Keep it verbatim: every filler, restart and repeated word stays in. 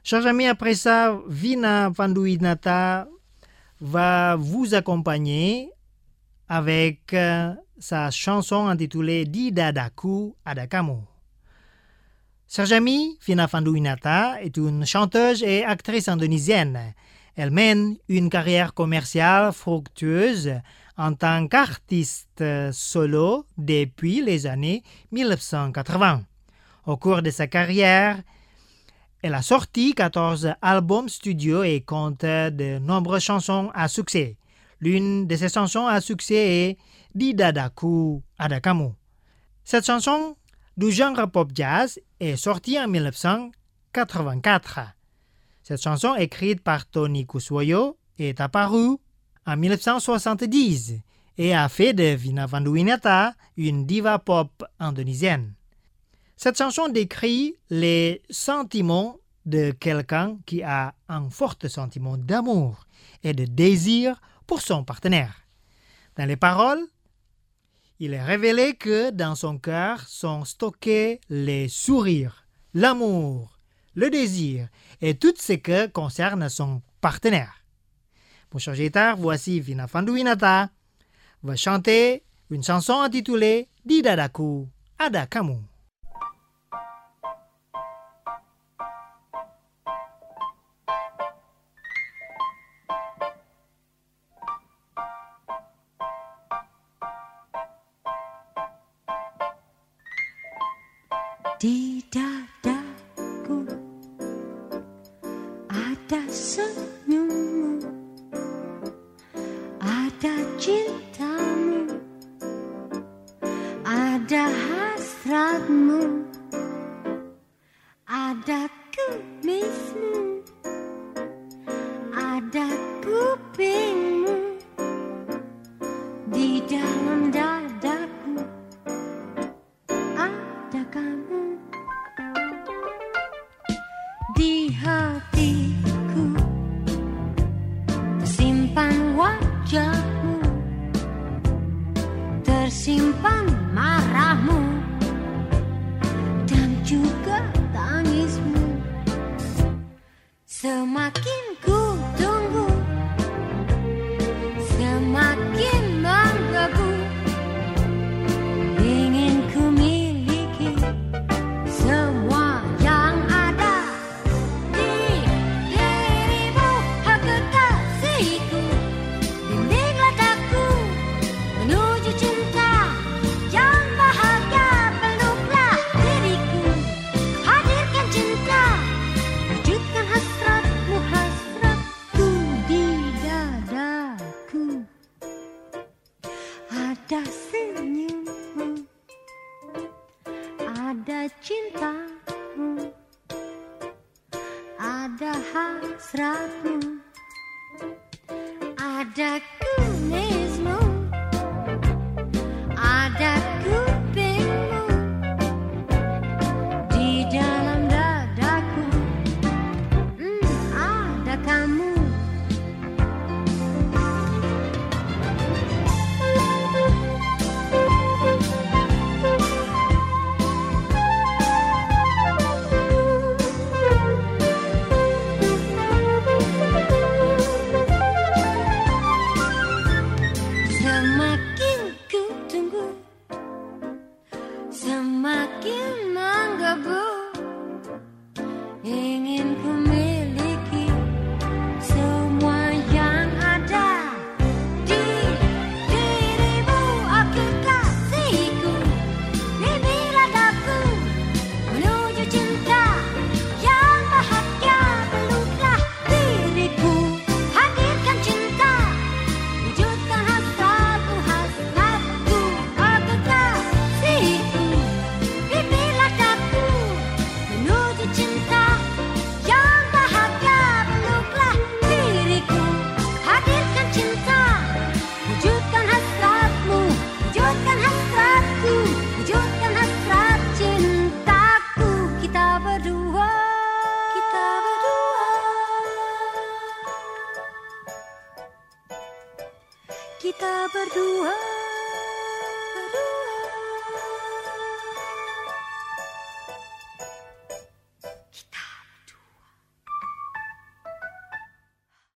Chers amis, après ça, Vina Vanduinata va vous accompagner avec euh, sa chanson intitulée Di Dadaku Ada Kamu. Chers amis, Vina Vanduinata est une chanteuse et actrice indonésienne. Elle mène une carrière commerciale fructueuse en tant qu'artiste solo depuis les années mille neuf cent quatre-vingts. Au cours de sa carrière, elle a sorti quatorze albums studio et compte de nombreuses chansons à succès. L'une de ses chansons à succès est Di Dadaku Ada Kamu. Cette chanson du genre pop jazz est sortie en mille neuf cent quatre-vingt-quatre. Cette chanson écrite par Tony Kuswoyo est apparue en mille neuf cent soixante-dix et a fait de Vina Vanduinata une diva pop indonésienne. Cette chanson décrit les sentiments de quelqu'un qui a un fort sentiment d'amour et de désir pour son partenaire. Dans les paroles, il est révélé que dans son cœur sont stockés les sourires, l'amour, le désir et tout ce qui concerne son partenaire. Pour changer tard, voici Vina Vanduinata va chanter une chanson intitulée Di Dadaku Ada Kamu. Di dadaku ada senyummu, ada cintamu, ada hasratmu, ada kumismu, ada kupingmu di dalam dadaku ada kamu. Di hatiku tersimpan wajahmu, tersimpan marahmu dan juga tangismu. Semakin ku tunggu, semakin menggebu, ingin ku miliki semua yang ada di dirimu. Oh kekasihku, bimbinglah aku menuju cinta yang bahagia. Peluklah diriku, hadirkan cinta, wujudkan hasratmu, hasratku di dadaku. Ada senyummu, ada cintamu, ada hasratmu, ada kumismu, ada kupingmu di dalam dadaku. Hmm, ada kamu. Semakin ku tunggu, semakin menggebu, ingin ku miliki semua yang ada di dirimu. Oh kekasihku, bimbinglah aku menuju cinta yang bahagia. Peluklah diriku, hadirkan cinta, wujudkan hasratmu, hasratku. Oh kekasihku, bimbinglah aku menuju cinta yang bahagia. Peluklah diriku, hadirkan cinta, wujudkan hasratmu, wujudkan hasratku, wujudkan hasrat cintaku. Kita berdua, kita berdua, kita berdua.